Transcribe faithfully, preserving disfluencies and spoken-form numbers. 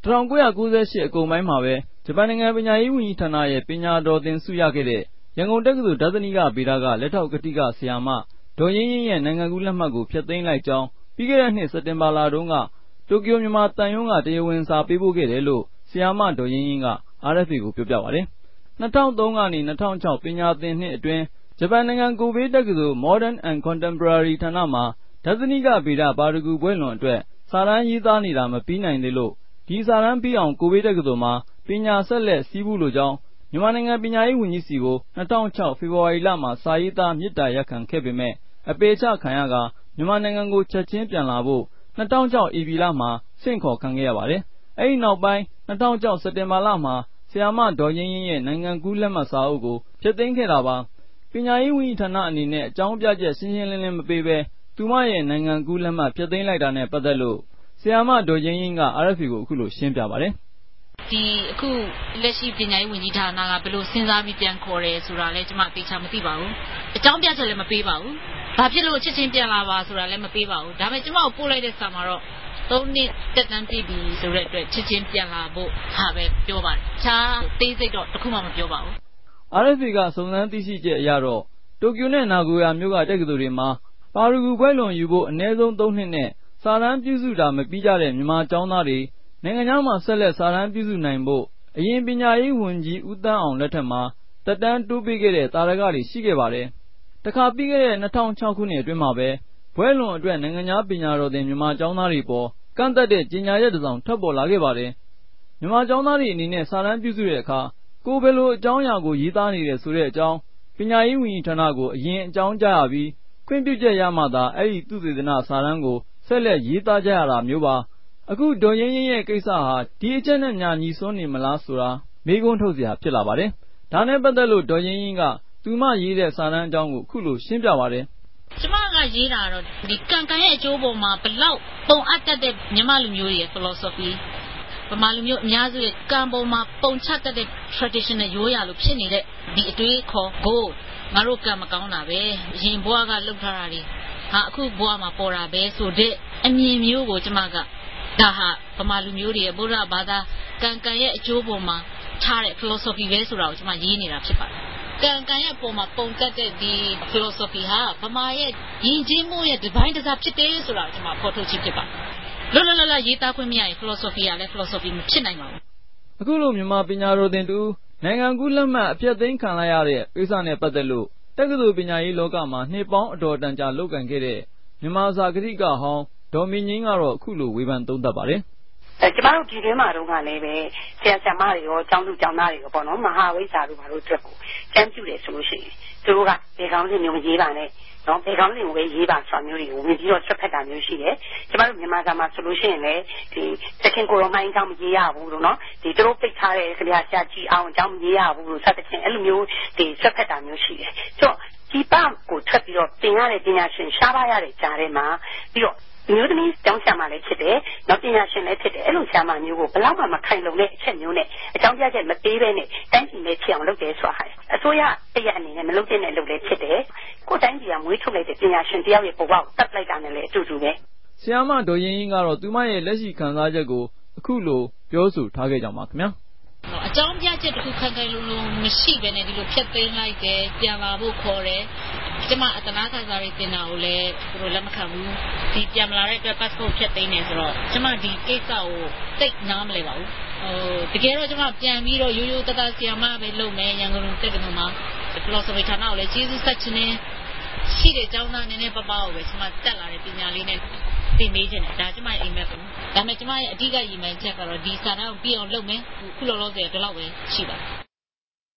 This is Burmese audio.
၁၉၉၈ အကုန်ပိုင်းမှာပဲဂျပန်နိုင်ငံပညာရေးဝန်ကြီးဌာနရဲ့ပညာတော်သင်ဆုရခဲ့တဲ့ရန်ကုန်တက္ကသိုလ်ဒဿနိကဗေဒကလက်ထောက်ကထိကဆရာမဒေါ်ရင်းရင်းရဲ့နိုင်ငံကူးလက်မှတ်ကိုဖျက်သိမ်းလိုက်ကြောင်းပြီးခဲ့တဲ့နှစ်စက်တင်ဘာလတုန်းကတိုကျိုမြန်မာသံရုံးကတရားဝင်စာပေးပို့ခဲ့တယ်လို့ဆရာမဒေါ်ရင်းရင်းက အာရ်အက်ဖ်အေ ကိုပြောပြပါတယ်။၂၀၀၃ကနေ၂၀၀၆ပညာသင်နှစ်အတွင်းဂျပန်နိုင်ငံကိုဘေးတက္ကသိုလ် Modern and Contemporary ဌာနမှာဒဿနိကဗေဒပါရဂူဘွဲ့လွန်အတွက်စာတမ်းရေးသားနေတာမပြီးနိုင်သေးလို့ဒီစာတမ်းပြီးအောင်ကိုဘေးတက္ကသိုလ်မှာပညာဆက်လက်စီးပူးလိုကြောင်းမြန်မာနိုင်ငံပညာရေးဝန်ကြီးစီကို၂၀၀၆ဖေဖော်ဝါရီလမှာစာရေးသားမေတ္တာရပ်ခံခဲ့ပေမဲ့အပယ်ချခံရကမြန်မာနိုင်ငံကိုချက်ချင်းပြန်လာဖို့၂၀၀၆ဧပြီလမှာဆင့်ခေါ်ခံခဲ့ရပါတယ်။အဲဒီနောက်ပိုင်း၂၀၀၆စက်တင်ဘာလမှာဆရာမဒေါ်ရင်းရင်းရဲ့နိုင်ငံကူးလက်မှတ်စာအုပ်ကိုဖျက်သိမ်းခဲ့တာပါ။ပညာရေးဝန်ကြီးဌာနအနေနဲ့အကြောင်းပြချက်ရှင်းရှင်းလင်းလင်းမပေးဘဲသူမရဲ့နိုင်ငံကူးလက်မှတ်ဖျက်သိမ်းလိုက်တာနဲ့ပတ်သက်လို့ဆရာမဒေါ်ရင်းရင်းက အာရ်အက်ဖ်အေ ကိုအခုလိုရှင်းပြပါတယ်။ဒီအခုလက်ရှိပညာရေးဝန်ကြီးဌာနကဘယ်လိုစဉ်းစားပြီးပြန်ခေါ်တယ်ဆိုတာလဲကျွန်မသိချာမသိပါဘူး။အကြောင်းပြချက်လည်းမပေးပါဘူး။ဘာဖြစ်လို့ချက်ချင်းပြန်လာပါဆိုတာလည်းမပေးပါဘူး။ဒါပေမဲ့ကျွန်မကိုပို့လိုက်တဲ့စာမှာတော့သုံးနှစ်တက်တန်းပြည့်ပြီဆိုတဲ့အတွက်ချက်ချင်းပြန်လာဖို့ဟာပဲပြောပါတယ်။ခြားသေးစိတ်တော့တခုမှမပြောပါဘူး။အာရ်အက်ဖ်အေ ကစုံစမ်းသိရှိချက်အရတော့တိုကျိုနဲ့နာဂိုယာမြို့ကတက္ကသိုလ်တွေမှာပါရဂူဘွဲ့လွန်ယူဖို့အနည်းဆုံးသုံးနှစ်နဲ့စာတမ်းပြုစုတာမပြီးကြတဲ့မြန်မာကျောင်းသားတွေနိုင်ငံခြားမှာဆက်လက်စာတမ်းပြုစုနိုင်ဖို့အရင်ပညာရေးဝန်ကြီးဦးသန်းအောင်လက်ထက်မှာတက်တန်းတိုးပေးခဲ့တဲ့သာဓကတွေရှိခဲ့ပါတယ်။တခါပြီးခဲ့တဲ့၂၀၀၆ခုနှစ်အတွင်းမှာပဲဘွဲ့လွန်အတွက်နိုင်ငံခြားပညာတော်သင်မြန်မာကျောင်းသားတွေပေါ်ကန့်သက်တဲ့ကြေညာချက်တစ်စောင်ထွက်ပေါ်လာခဲ့ပါတယ်။မြန်မာကျောင်းသားတွေအနေနဲ့စာတမ်းပြုစုတဲ့အခါကိုယ်ဘယ်လိုအကြောင်းအရာကိုရေးသားနေတယ်ဆိုတဲ့အကြောင်းပညာရေးဝန်ကြီးဌာနကိုအရင်အကြောင်းကြားရပြီးခွင့်ပြုချက်ရမှသာအဲ့ဒီသုတေသနစာတမ်းကိုဆက်လက်ရေးသားကြရတာမျိုးပါအခုဒေါ်ရင်းရင်းရဲ့ကိစ္စဟာဒီအချက်နဲ့များညီစွန်းနေမလားဆိုတာမေးခွန်းထုတ်စရာဖြစ်လာပါတယ်ဒါနဲ့ပတ်သက်လို့ဒေါ်ရင်းရင်းကသူမရေးတဲ့စာတမ်းအကြောင်းကိုအခုလိုရှင်းပြပါတယ်ကျမကရေးတာတော့ဒီကံကံရဲ့အကျိုးပေါ်မှာဘလောက်ပုံအပ်တတ်တဲ့မြန်မာလူမျိုးရဲ့ philosophy ဗမာလူမျိုးအများစုရဲ့ကံပေါ်မှာပုံချတတ်တဲ့ traditional ရိုးရာလိုဖြစ်နေတဲ့ဒီအတွေးခေါ်ကိုငါတို့ကံမကောင်းတာပဲအရင်ဘဝကလှုပ်ထားတာတွေဟာအခုဘဝမှာပေါ်တာပဲဆိုတဲ့အမြင်မျိုးကိုကျမကဒါဟာဗမာလူမျိုးတွေရဲ့ဗုဒ္ဓဘာသာကံကံရဲ့အကျိုးပေါ်မှာထားတဲ့ philosophy ပဲဆိုတာကိုကျမရေးနေတာဖြစ်ပါတယ်ကံကံရဲ့ပုံမှာပုံတတ်တဲ့ဒီ philosophy ဟာဗမာရဲ့ယဉ်ကျေးမှုရဲ့ divine တရားဖြစ်တယ်ဆိုတာကိုကျမဖော်ထုတ်ခြင်းဖြစ်ပါတယ်လောလောလရေးသားခွင့်မရရင် philosophy ကလည်း philosophy မဖြစ်နိုင်ပါဘူးအခုလိုမြန်မာပညာတော်သင်တူနိုင်ငံကူးလက်မှတ်အပြတ်သိမ်းခံလိုက်ရတဲ့ကိစ္စနဲ့ပတ်သက်လို့တက္ကသိုလ်ပညာရေးလောကမှာနှစ်ပေါင်းအတော်တန်ကြာလုပ်ကင်ခဲ့တဲ့မြန်မာစာကတိကဟောင်းဒေါ်မင်းငင်းကတော့အခုလိုဝေဖန်သုံးသပ်ပါတယ်အဲကျမတို့ဒီထဲမှာတော့ကလည်းပဲဆရာဆရာမတွေရောကျောင်းသူကျောင်းသားတွေရောပေါ့နော်မဟာဝိဇ္ဇာတို့ဘာလို့အတွက်ကိုကျမ်းပြုတယ်ဆိုလို့ရှိရင်သူတို့ကဘေကောင်းစင်မျိုးရေးပါနဲ့နော်ဘေကောင်းစင်ကိုပဲရေးပါဆိုတာမျိုးတွေကိုဝင်ပြီးတော့ဆွတ်ဖက်တာမျိုးရှိတယ်ကျမတို့မြန်မာစာမှာဆိုလို့ရှိရင်လည်းဒီသခင်ကိုရောမိုင်းအကြောင်းမရေးရဘူးလို့နော်ဒီသူတို့ပိတ်ထားတဲ့ခရီးဆရာကြီးအောင်အကြောင်းမရေးရဘူးလို့စသဖြင့်အဲ့လိုမျိုးဒီဆွတ်ဖက်တာမျိုးရှိတယ်ဆိုတော့ဒီပကိုထွက်ပြီးတော့တင်ရတဲ့ပညာရှင်ရှားပါရတဲ့ကြားထဲမှာပြီးတော့မျိုးသမီးကျောင်းဆရာမလည်းဖြစ်တယ်နောက်ပညာရှင်လည်းဖြစ်တယ်အဲ့လိုဆရာမမျိုးကိုဘလောက်မှမခိုင်လုံတဲ့အချက်မျိုးနဲ့အကြောင်းပြချက်မပေးဘဲနဲ့တိုင်းပြည်နဲ့ဖြစ်အောင်လုပ်တယ်ဆိုတာဟာအစိုးရတရအနေနဲ့မလုပ်တဲ့လုပ်လည်းဖြစ်တယ်ကိုတိုင်းပြည်ကမွေးထုတ်လိုက်တဲ့ပညာရှင်တယောက်ရဲ့ဘဝကိုတတ်လိုက်တာနဲ့လည်းအတူတူပဲဆရာမဒေါ်ရင်းရင်းကတော့သူမရဲ့လက်ရှိခံစားချက်ကိုအခုလိုပြောဆိုထားခဲ့ကြပါခင်ဗျာအကြောင်းပြချက်တစ်ခုခိုင်ခိုင်လုံလုံမရှိဘဲနဲ့ဒီလိုဖြတ်သိမ်းလိုက်တယ်ပြန်လာဖို့ခေါ်တယ်ကျမအတနာခံစားရတင်တာကိုလည်းသူတို့လက်မခံဘူးဒီပြန်လာတဲ့အတွက် passport ဖြတ်သိမ်းနေဆိုတော့ကျမဒီကိစ္စကိုသိနားမလဲပါဘူးဟိုတကယ်တော့ကျမပြန်ပြီးတော့ရိုးရိုးတသားဆီယာမပဲလုပ်မယ်ရန်ကုန်တက္ကသိုလ်မှာ philosophy ဌာနကိုလည်းကျေးဇူးဆက်ချင်တယ်ရှိတဲ့ကျောင်းသားနည်းနည်းပပကိုပဲကျမတက်လာတဲ့ပညာလေးနဲ့သိမေးချင်တယ်ဒါကျမရဲ့အိမ်မက်ပဲဒါပေမဲ့ကျမရဲ့အဓိကရည်မှန်းချက်ကတော့ဒီစာတမ်းကိုပြီးအောင်လုပ်မယ်ခုလောလောဆယ်ဒီလောက်ပဲရှိပါတယ်